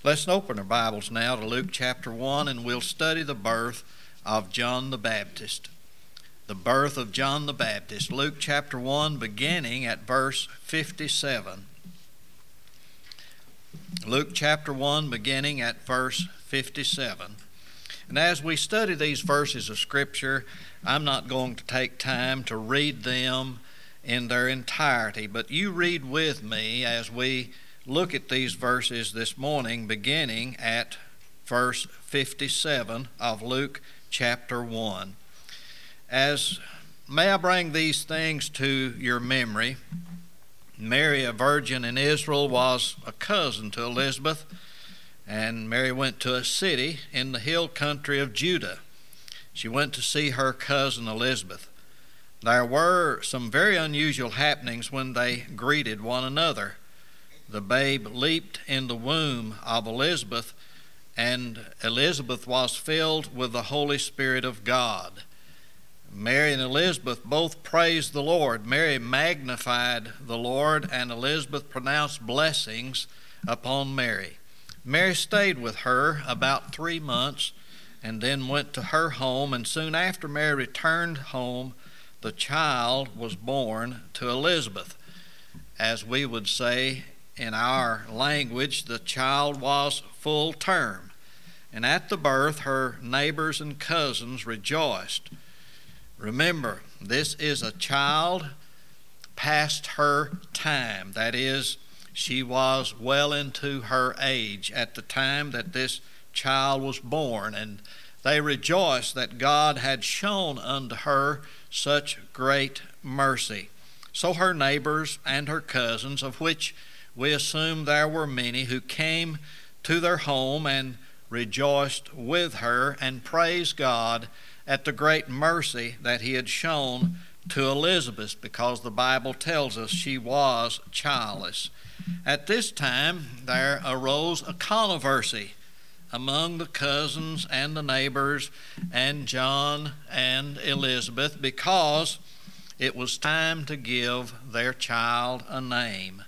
Let's open our Bibles now to Luke chapter 1, and we'll study the birth of John the Baptist. The birth of John the Baptist. Luke chapter 1, beginning at verse 57. Luke chapter 1, beginning at verse 57. And as we study these verses of Scripture, I'm not going to take time to read them in their entirety, but you read with me as we look at these verses this morning, beginning at verse 57 of Luke chapter 1. May I bring these things to your memory. Mary, a virgin in Israel, was a cousin to Elizabeth, and Mary went to a city in the hill country of Judah. She went to see her cousin Elizabeth. There were some very unusual happenings when they greeted one another. The babe leaped in the womb of Elizabeth, and Elizabeth was filled with the Holy Spirit of God. Mary and Elizabeth both praised the Lord. Mary magnified the Lord, and Elizabeth pronounced blessings upon Mary. Mary stayed with her about 3 months and then went to her home, and soon after Mary returned home, the child was born to Elizabeth. As we would say in our language, the child was full term. And at the birth, her neighbors and cousins rejoiced. Remember, this is a child past her time. That is, she was well into her age at the time that this child was born. And they rejoiced that God had shown unto her such great mercy. So her neighbors and her cousins, of which we assume there were many, who came to their home and rejoiced with her and praised God at the great mercy that he had shown to Elizabeth, because the Bible tells us she was childless. At this time, there arose a controversy among the cousins and the neighbors and John and Elizabeth, because it was time to give their child a name.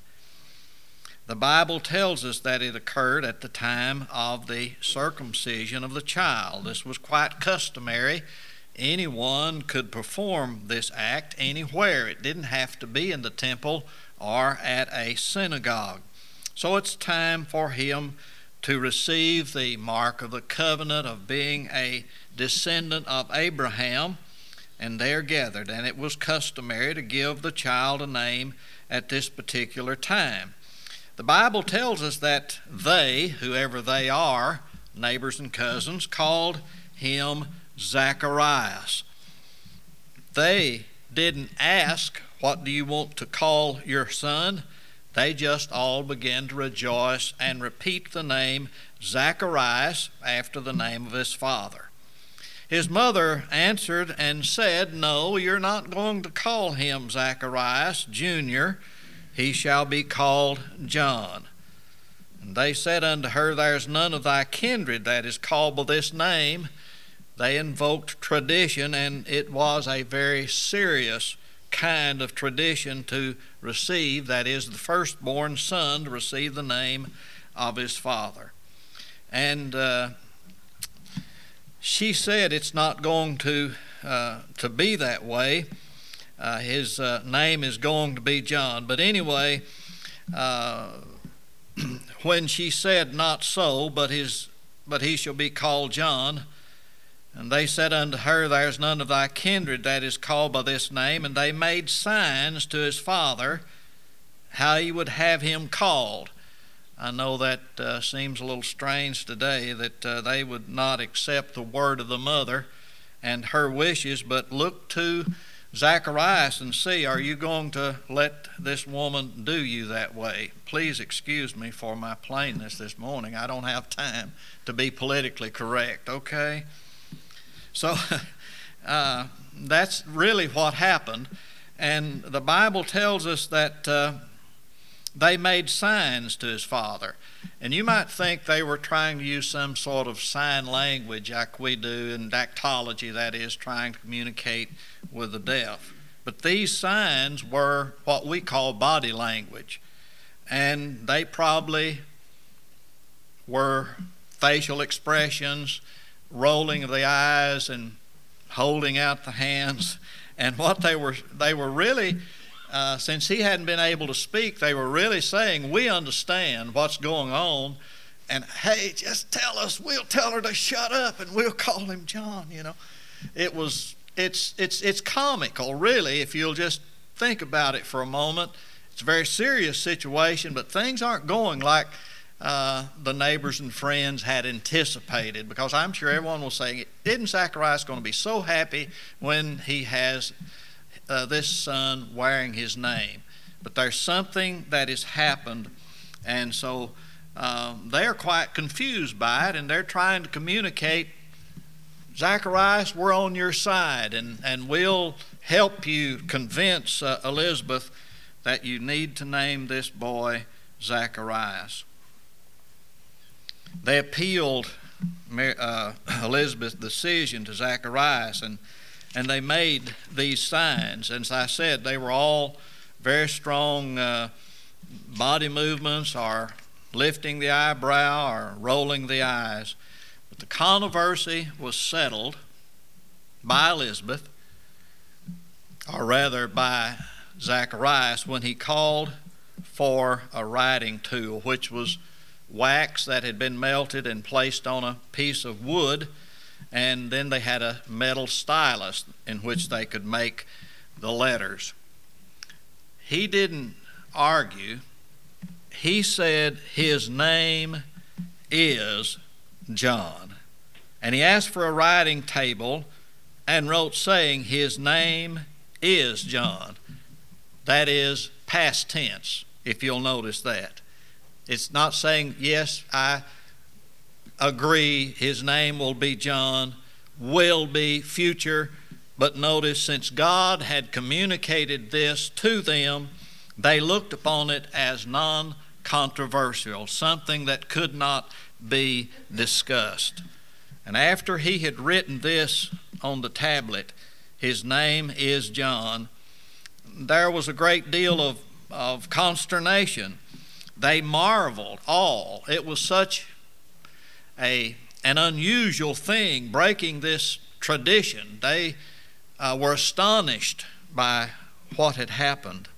The Bible tells us that it occurred at the time of the circumcision of the child. This was quite customary. Anyone could perform this act anywhere. It didn't have to be in the temple or at a synagogue. So it's time for him to receive the mark of the covenant of being a descendant of Abraham, and they're gathered. And it was customary to give the child a name at this particular time. The Bible tells us that they, whoever they are, neighbors and cousins, called him Zacharias. They didn't ask, "What do you want to call your son?" They just all began to rejoice and repeat the name Zacharias after the name of his father. His mother answered and said, "No, you're not going to call him Zacharias Jr. He shall be called John." And they said unto her, "There's none of thy kindred that is called by this name." They invoked tradition, and it was a very serious kind of tradition to receive, that is, the firstborn son to receive the name of his father. And she said it's not going to be that way. His name is going to be John. But anyway, when she said, "Not so, but he shall be called John," and they said unto her, "There's none of thy kindred that is called by this name," and they made signs to his father how he would have him called. I know that seems a little strange today, that they would not accept the word of the mother and her wishes, but look to Zacharias and see, are you going to let this woman do you that way? Please excuse me for my plainness this morning. I don't have time to be politically correct, okay? So that's really what happened. And the Bible tells us that they made signs to his father. And you might think they were trying to use some sort of sign language like we do in dactology, that is, trying to communicate with the deaf. But these signs were what we call body language. And they probably were facial expressions, rolling of the eyes and holding out the hands. And what they were really, since he hadn't been able to speak, they were really saying, we understand what's going on, and hey, just tell us, we'll tell her to shut up and we'll call him John, you know. It's comical, really, if you'll just think about it for a moment. It's a very serious situation, but things aren't going like the neighbors and friends had anticipated, because I'm sure everyone will say, isn't Zacharias going to be so happy when he has this son wearing his name? But there's something that has happened, and so they're quite confused by it, and they're trying to communicate, Zacharias, we're on your side, and we'll help you convince Elizabeth that you need to name this boy Zacharias. They appealed Elizabeth's decision to Zacharias, and they made these signs. And as I said, they were all very strong body movements, or lifting the eyebrow or rolling the eyes. But the controversy was settled by Elizabeth, or rather by Zacharias, when he called for a writing tool, which was wax that had been melted and placed on a piece of wood, and then they had a metal stylus in which they could make the letters. He didn't argue. He said his name is John. And he asked for a writing table and wrote saying his name is John. That is past tense, if you'll notice that. It's not saying, yes, I agree, his name will be John, will be future. But notice, since God had communicated this to them, they looked upon it as non-controversial, something that could not be discussed. And after he had written this on the tablet, his name is John, there was a great deal of consternation. They marveled all. It was such an unusual thing, breaking this tradition. They were astonished by what had happened.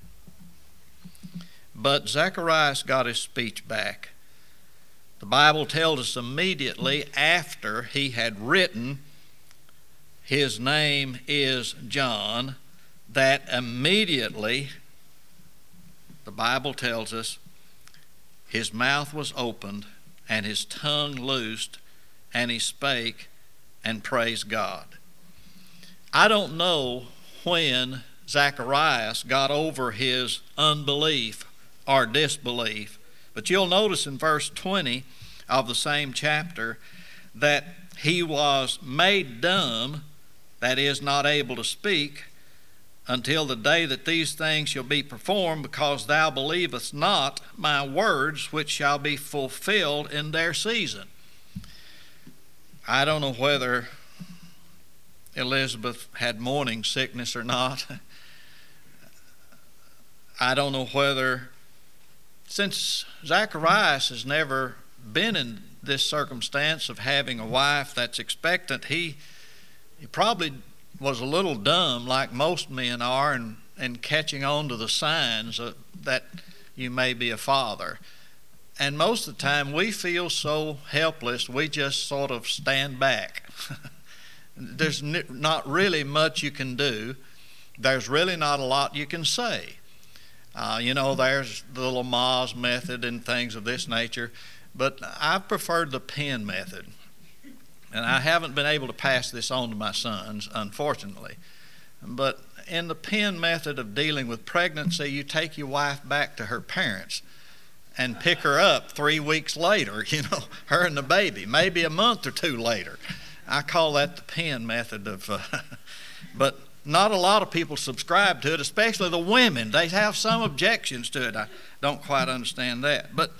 But Zacharias got his speech back. The Bible tells us immediately after he had written, his name is John, that immediately, the Bible tells us, his mouth was opened and his tongue loosed, and he spake and praised God. I don't know when Zacharias got over his unbelief or disbelief, but you'll notice in verse 20 of the same chapter that he was made dumb, that is, not able to speak, until the day that these things shall be performed, because thou believest not my words, which shall be fulfilled in their season. I don't know whether Elizabeth had morning sickness or not. I don't know whether, since Zacharias has never been in this circumstance of having a wife that's expectant, he probably was a little dumb, like most men are, and catching on to the signs that you may be a father. And most of the time we feel so helpless, we just sort of stand back. There's not really much you can do. There's really not a lot you can say. There's the little Ma's method and things of this nature, but I've preferred the pen method. And I haven't been able to pass this on to my sons, unfortunately. But in the pen method of dealing with pregnancy, you take your wife back to her parents and pick her up 3 weeks later, her and the baby, maybe a month or two later. I call that the pen method of, but not a lot of people subscribe to it, especially the women. They have some objections to it. I don't quite understand that. But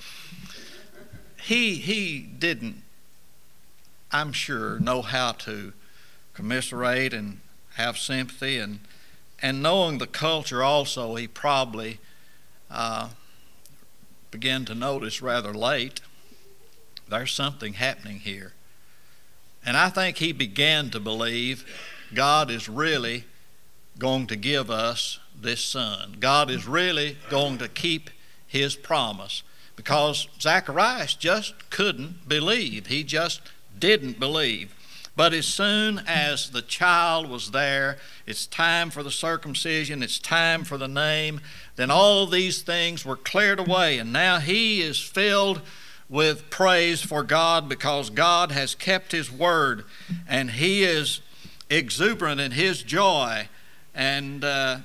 he didn't, I'm sure, know how to commiserate and have sympathy, and knowing the culture also, he probably began to notice rather late there's something happening here. And I think he began to believe God is really going to give us this son. God is really going to keep his promise, because Zacharias just couldn't believe. He just didn't believe. But as soon as the child was there, it's time for the circumcision, it's time for the name, then all of these things were cleared away, and now he is filled with praise for God because God has kept his word, and he is exuberant in his joy. And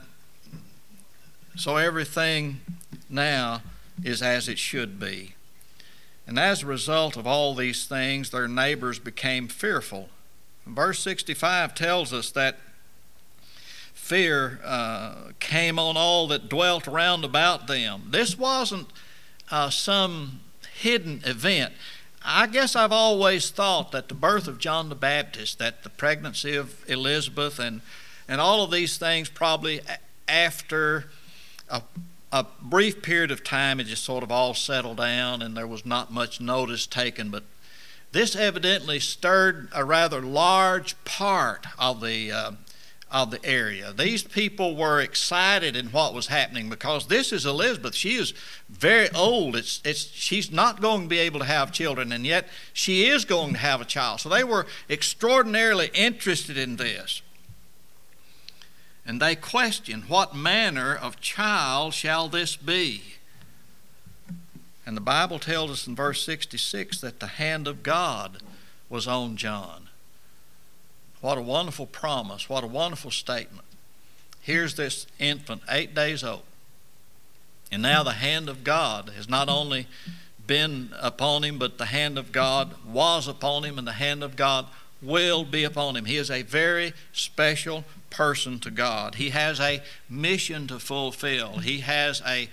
so everything now is as it should be. And as a result of all these things, their neighbors became fearful. Verse 65 tells us that fear came on all that dwelt round about them. This wasn't some hidden event. I guess I've always thought that the birth of John the Baptist, that the pregnancy of Elizabeth, and all of these things, probably after a brief period of time, it just sort of all settled down and there was not much notice taken. But this evidently stirred a rather large part of the area. These people were excited in what was happening because this is Elizabeth. She is very old. She's not going to be able to have children, and yet she is going to have a child. So they were extraordinarily interested in this. And they questioned, what manner of child shall this be? And the Bible tells us in verse 66 that the hand of God was on John. What a wonderful promise. What a wonderful statement. Here's this infant, 8 days old. And now the hand of God has not only been upon him, but the hand of God was upon him, and the hand of God will be upon him. He is a very special person to God. He has a mission to fulfill. He has a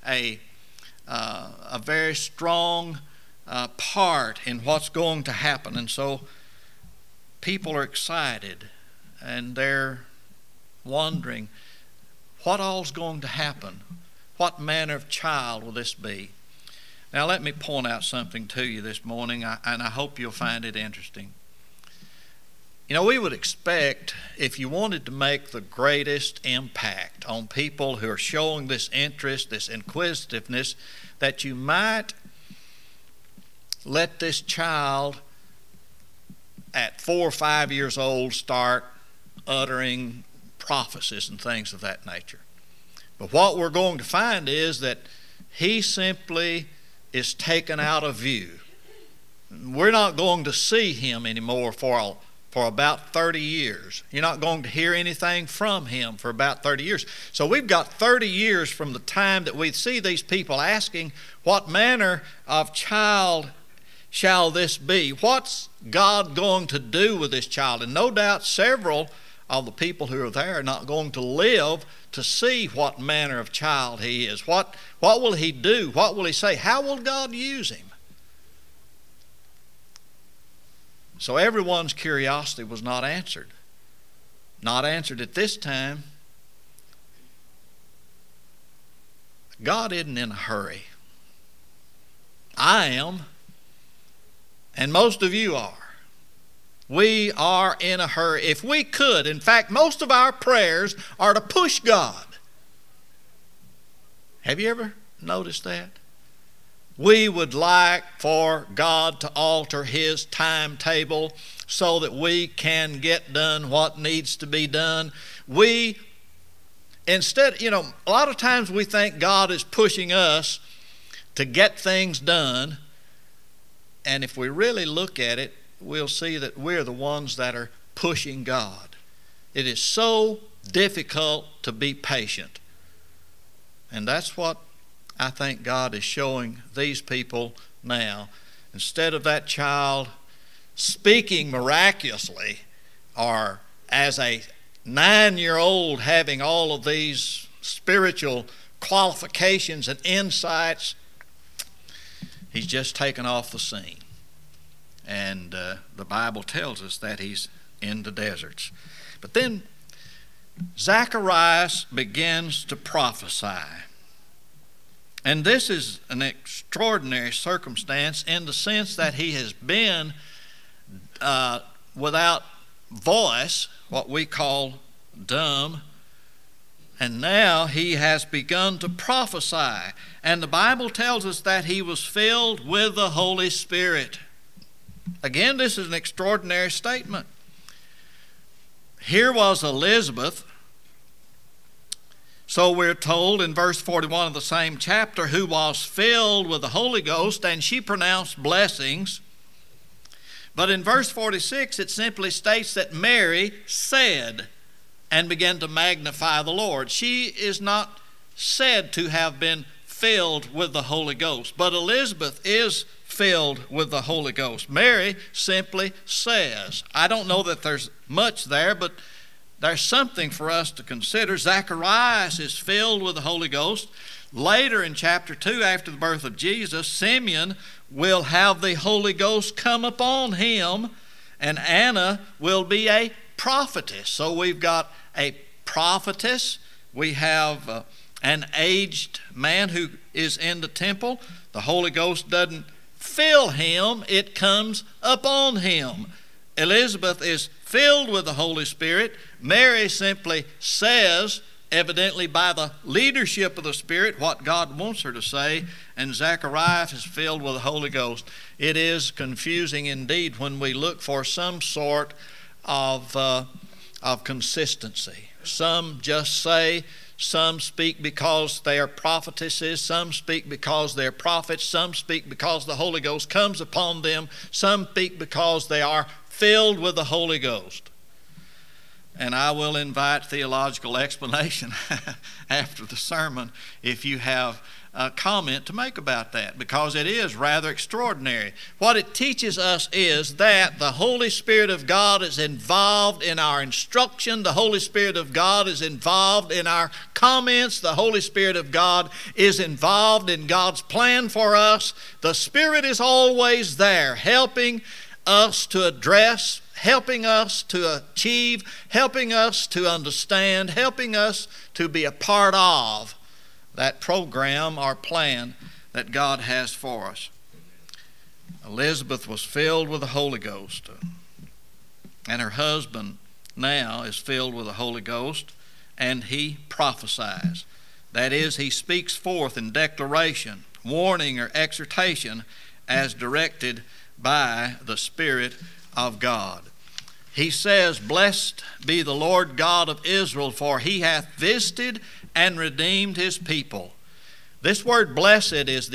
very strong part in what's going to happen. And so people are excited and they're wondering, what all's going to happen? What manner of child will this be? Now let me point out something to you this morning, and I hope you'll find it interesting. You know, we would expect, if you wanted to make the greatest impact on people who are showing this interest, this inquisitiveness, that you might let this child at 4 or 5 years old start uttering prophecies and things of that nature. But what we're going to find is that he simply is taken out of view. We're not going to see him anymore for about 30 years. You're not going to hear anything from him for about 30 years. So we've got 30 years from the time that we see these people asking, what manner of child shall this be? What's God going to do with this child? And no doubt several of the people who are there are not going to live to see what manner of child he is. What will he do? What will he say? How will God use him? So everyone's curiosity was not answered. Not answered at this time. God isn't in a hurry. I am, and most of you are. We are in a hurry. If we could, in fact, most of our prayers are to push God. Have you ever noticed that? We would like for God to alter his timetable so that we can get done what needs to be done. Instead, a lot of times we think God is pushing us to get things done. And if we really look at it, we'll see that we're the ones that are pushing God. It is so difficult to be patient. And that's what I think God is showing these people now. Instead of that child speaking miraculously, or as a 9-year-old having all of these spiritual qualifications and insights, he's just taken off the scene. And the Bible tells us that he's in the deserts. But then Zacharias begins to prophesy. And this is an extraordinary circumstance in the sense that he has been without voice, what we call dumb, and now he has begun to prophesy. And the Bible tells us that he was filled with the Holy Spirit. Again, this is an extraordinary statement. Here was Elizabeth, so we're told in verse 41 of the same chapter, who was filled with the Holy Ghost, and she pronounced blessings. But in verse 46, it simply states that Mary said and began to magnify the Lord. She is not said to have been filled with the Holy Ghost, but Elizabeth is filled with the Holy Ghost. Mary simply says. I don't know that there's much there, but there's something for us to consider. Zacharias is filled with the Holy Ghost. Later in chapter 2, after the birth of Jesus, Simeon will have the Holy Ghost come upon him, and Anna will be a prophetess. So we've got a prophetess. We have an aged man who is in the temple. The Holy Ghost doesn't fill him, it comes upon him. Elizabeth is filled with the Holy Spirit. Mary simply says, evidently by the leadership of the Spirit, what God wants her to say, and Zacharias is filled with the Holy Ghost. It is confusing indeed when we look for some sort of consistency. Some just say, some speak because they are prophetesses, some speak because they're prophets, some speak because the Holy Ghost comes upon them, some speak because they are filled with the Holy Ghost. And I will invite theological explanation after the sermon if you have a comment to make about that, because it is rather extraordinary. What it teaches us is that the Holy Spirit of God is involved in our instruction. The Holy Spirit of God is involved in our comments. The Holy Spirit of God is involved in God's plan for us. The Spirit is always there, helping us to address, helping us to achieve, helping us to understand, helping us to be a part of that program or plan that God has for us. Elizabeth was filled with the Holy Ghost, and her husband now is filled with the Holy Ghost, and he prophesies. That is, he speaks forth in declaration, warning, or exhortation as directed by the Spirit of God. He says, "Blessed be the Lord God of Israel, for he hath visited and redeemed his people." This word blessed is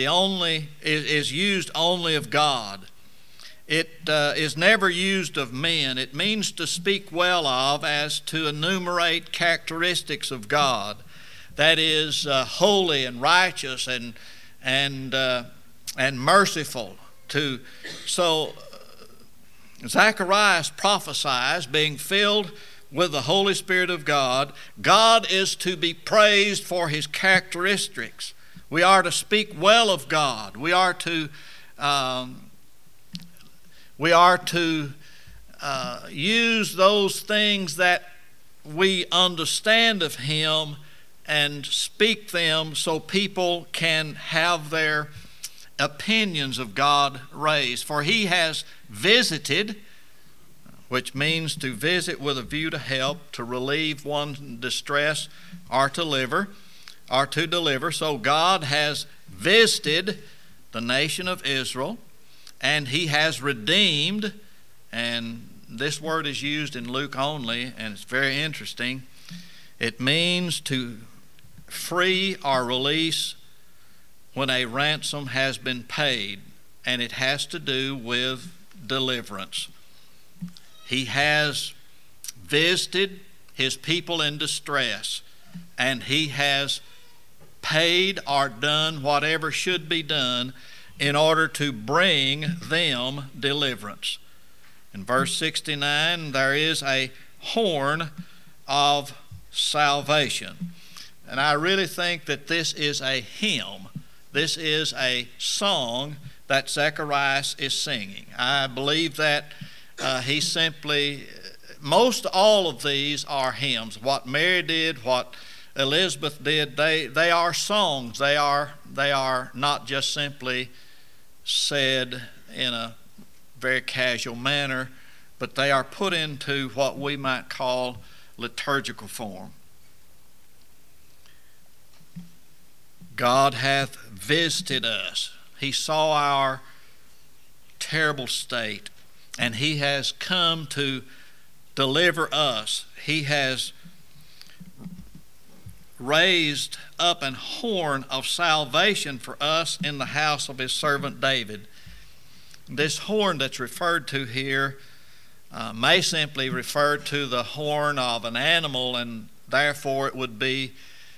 used only of God. It is never used of men. It means to speak well of, as to enumerate characteristics of God. That is holy and righteous and merciful. So Zacharias prophesies, being filled with the Holy Spirit of God. God is to be praised for his characteristics. We are to speak well of God. We are to use those things that we understand of him and speak them so people can have their opinions of God raised. For he has visited, which means to visit with a view to help, to relieve one's distress, or to deliver. So God has visited the nation of Israel, and he has redeemed, and this word is used in Luke only, and it's very interesting. It means to free or release when a ransom has been paid, and it has to do with deliverance. He has visited his people in distress, and he has paid or done whatever should be done in order to bring them deliverance. In verse 69, there is a horn of salvation. And I really think that this is a hymn. This is a song that Zacharias is singing. I believe that most all of these are hymns. What Mary did, what Elizabeth did, they are songs. They are not just simply said in a very casual manner, but they are put into what we might call liturgical form. God hath visited us. He saw our terrible state, and He has come to deliver us. He has raised up an horn of salvation for us in the house of His servant David. This horn that's referred to here may simply refer to the horn of an animal, and therefore it would be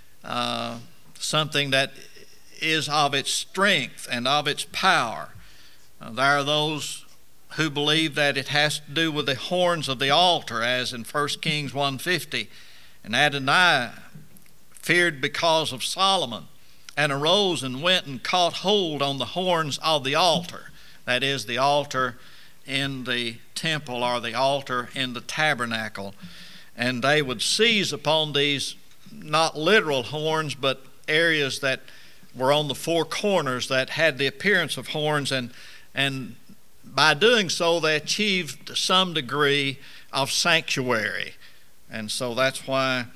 something that is of its strength and of its power. There are those who believe that it has to do with the horns of the altar, as in 1 Kings 1:50. And Adonai feared because of Solomon, and arose and went and caught hold on the horns of the altar. That is, the altar in the temple, or the altar in the tabernacle. And they would seize upon these, not literal horns, but areas that were on the four corners that had the appearance of horns, and by doing so they achieved some degree of sanctuary. And so that's why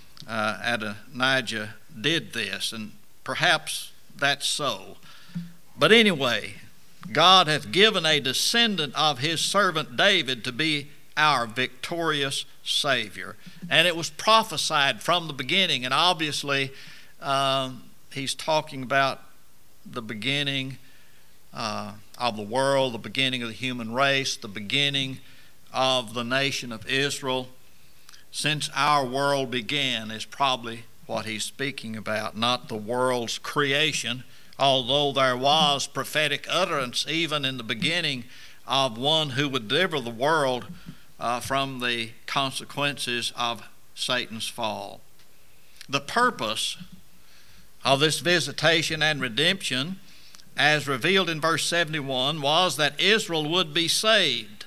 Adonijah did this, and perhaps that's so. But anyway, God hath given a descendant of His servant David to be our victorious Savior. And it was prophesied from the beginning, and obviously he's talking about the beginning of the world, the beginning of the human race, the beginning of the nation of Israel. Since our world began is probably what he's speaking about, not the world's creation, although there was prophetic utterance even in the beginning of one who would deliver the world from the consequences of Satan's fall. The purpose of this visitation and redemption, as revealed in verse 71, was that Israel would be saved.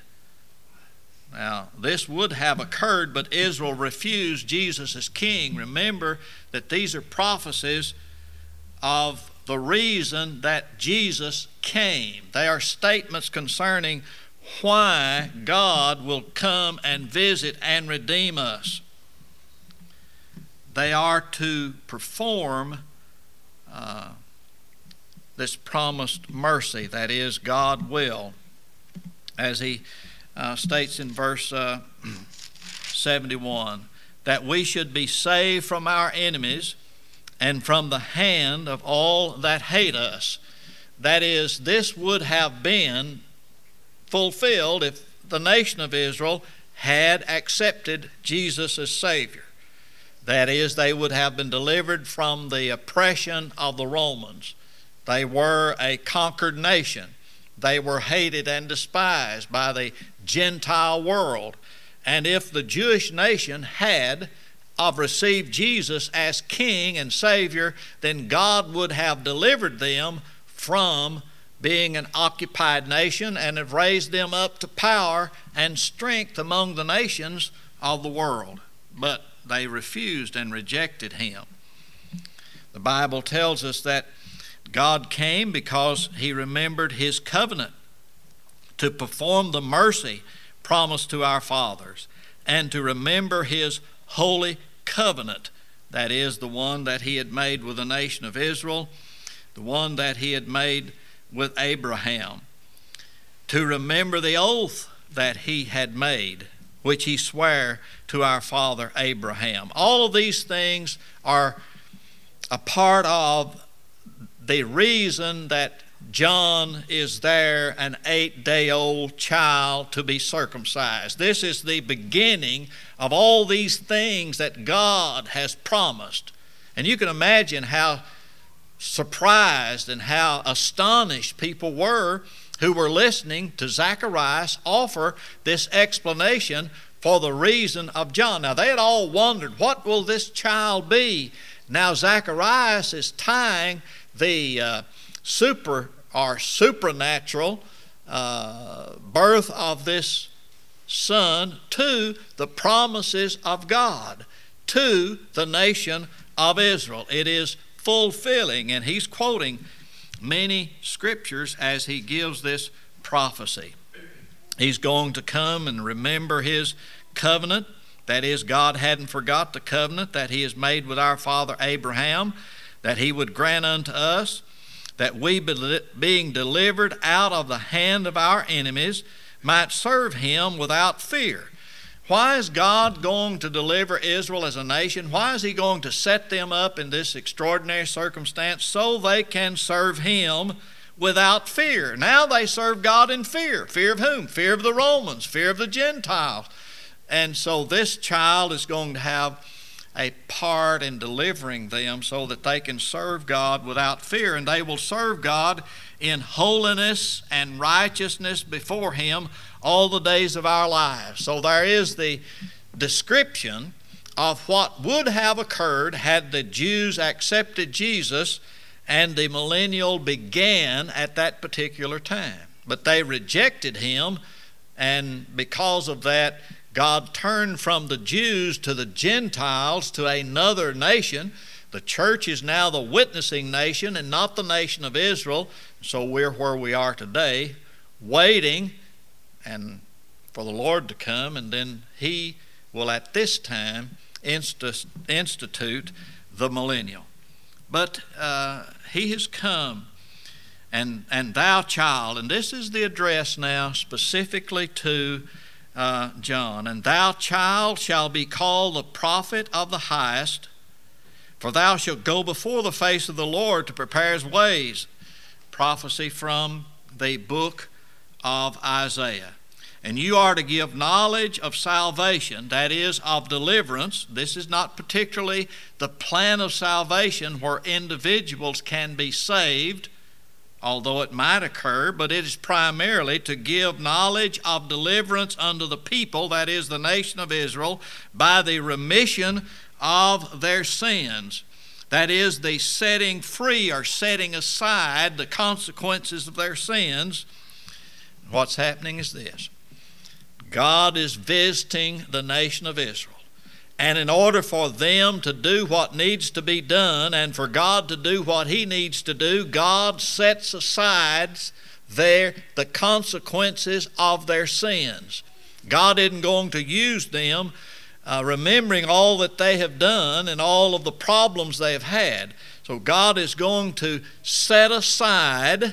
Now, this would have occurred, but Israel refused Jesus as king. Remember that these are prophecies of the reason that Jesus came. They are statements concerning why God will come and visit and redeem us. They are to perform this promised mercy, that is, God will, as he states in verse 71, that we should be saved from our enemies and from the hand of all that hate us. That is, this would have been fulfilled if the nation of Israel had accepted Jesus as Savior. That is, they would have been delivered from the oppression of the Romans. They were a conquered nation. They were hated and despised by the Gentile world. And if the Jewish nation had received Jesus as King and Savior, then God would have delivered them from being an occupied nation and have raised them up to power and strength among the nations of the world. But they refused and rejected Him. The Bible tells us that God came because He remembered His covenant to perform the mercy promised to our fathers, and to remember His holy covenant, that is, the one that He had made with the nation of Israel, the one that He had made with Abraham, to remember the oath that He had made, which He sware to our father Abraham. All of these things are a part of the reason that John is there, an 8-day-old child to be circumcised. This is the beginning of all these things that God has promised. And you can imagine how surprised and how astonished people were who were listening to Zacharias offer this explanation for the reason of John. Now, they had all wondered, what will this child be? Now, Zacharias is tying the supernatural birth of this son to the promises of God, to the nation of Israel. It is fulfilling, and he's quoting many scriptures as he gives this prophecy. He's going to come and remember his covenant. That is, God hadn't forgot the covenant that he has made with our father Abraham, that he would grant unto us, that we, being delivered out of the hand of our enemies, might serve him without fear. Why is God going to deliver Israel as a nation? Why is he going to set them up in this extraordinary circumstance? So they can serve him without fear. Now they serve God in fear. Fear of whom? Fear of the Romans, fear of the Gentiles. And so this child is going to have a part in delivering them so that they can serve God without fear, and they will serve God in holiness and righteousness before him all the days of our lives. So there is the description of what would have occurred had the Jews accepted Jesus and the millennial began at that particular time. But they rejected him, and because of that, God turned from the Jews to the Gentiles, to another nation. The church is now the witnessing nation and not the nation of Israel. So we're where we are today, waiting and for the Lord to come, and then he will at this time institute the millennial. But he has come, and thou child, and this is the address now specifically to John, and thou child shall be called the prophet of the highest, for thou shalt go before the face of the Lord to prepare his ways. Prophecy from the book of Isaiah. And you are to give knowledge of salvation, that is, of deliverance. This is not particularly the plan of salvation where individuals can be saved, although it might occur, but it is primarily to give knowledge of deliverance unto the people, that is, the nation of Israel, by the remission of their sins. That is, the setting free or setting aside the consequences of their sins. What's happening is this. God is visiting the nation of Israel. And in order for them to do what needs to be done, and for God to do what he needs to do, God sets aside the consequences of their sins. God isn't going to use them remembering all that they have done and all of the problems they have had. So God is going to set aside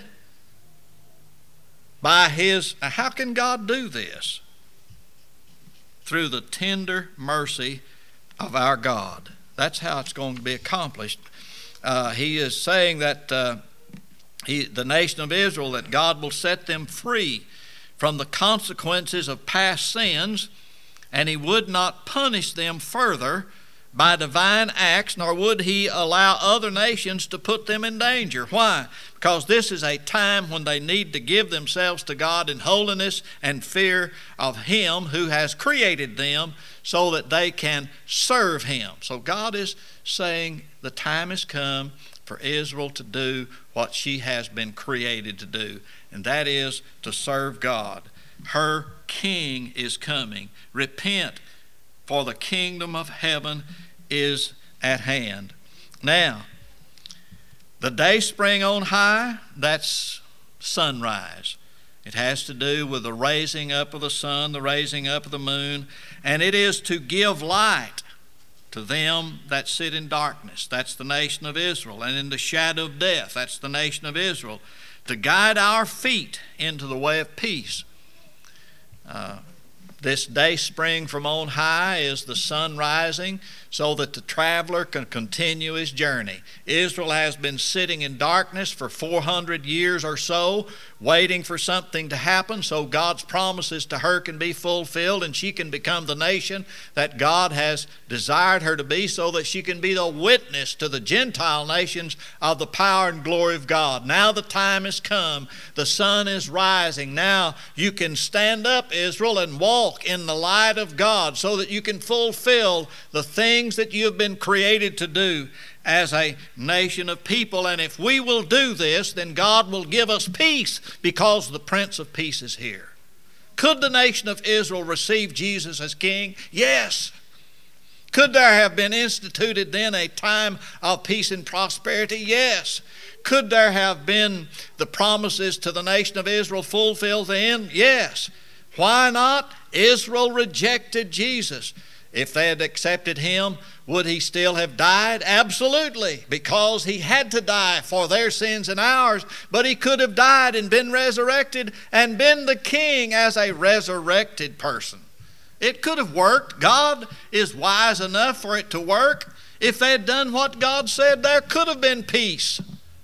by his... Now, how can God do this? Through the tender mercy of our God. That's how it's going to be accomplished. He is saying that the nation of Israel, that God will set them free from the consequences of past sins, and he would not punish them further by divine acts, nor would he allow other nations to put them in danger. Why? Because this is a time when they need to give themselves to God in holiness and fear of him who has created them, so that they can serve him. So God is saying the time has come for Israel to do what she has been created to do, and that is to serve God. Her king is coming. Repent, for the kingdom of heaven is at hand. Now, the day spring on high, that's sunrise. It has to do with the raising up of the sun, the raising up of the moon, and it is to give light to them that sit in darkness. That's the nation of Israel. And in the shadow of death, that's the nation of Israel. To guide our feet into the way of peace. This day spring from on high is the sun rising so that the traveler can continue his journey. Israel has been sitting in darkness for 400 years or so, waiting for something to happen so God's promises to her can be fulfilled and she can become the nation that God has desired her to be, so that she can be the witness to the Gentile nations of the power and glory of God. Now the time has come. The sun is rising. Now you can stand up, Israel, and walk in the light of God so that you can fulfill the things that you have been created to do as a nation of people. And if we will do this, then God will give us peace, because the Prince of Peace is here. Could the nation of Israel receive Jesus as king? Yes. Could there have been instituted then a time of peace and prosperity? Yes. Could there have been the promises to the nation of Israel fulfilled then? Yes. Why not? Israel rejected Jesus. If they had accepted him, would he still have died? Absolutely, because he had to die for their sins and ours. But he could have died and been resurrected and been the king as a resurrected person. It could have worked. God is wise enough for it to work. If they had done what God said, there could have been peace.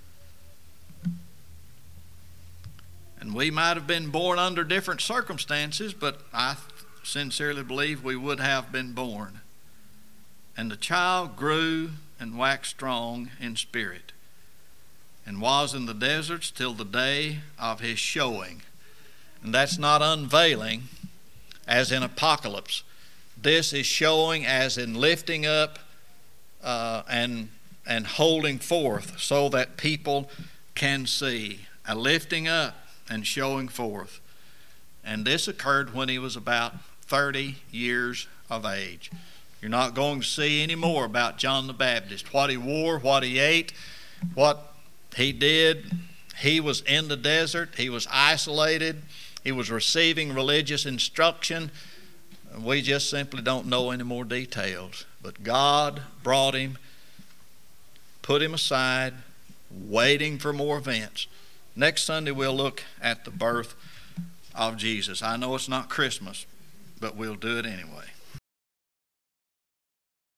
And we might have been born under different circumstances, but I sincerely believe we would have been born. And the child grew and waxed strong in spirit, and was in the deserts till the day of his showing. And that's not unveiling as in Apocalypse. This is showing as in lifting up and holding forth so that people can see. A lifting up and showing forth. And this occurred when he was about 30 years of age. You're not going to see any more about John the Baptist. What he wore, what he ate, what he did. He was in the desert. He was isolated. He was receiving religious instruction. We just simply don't know any more details. But God brought him, put him aside, waiting for more events. Next Sunday we'll look at the birth of Jesus. I know it's not Christmas, but we'll do it anyway.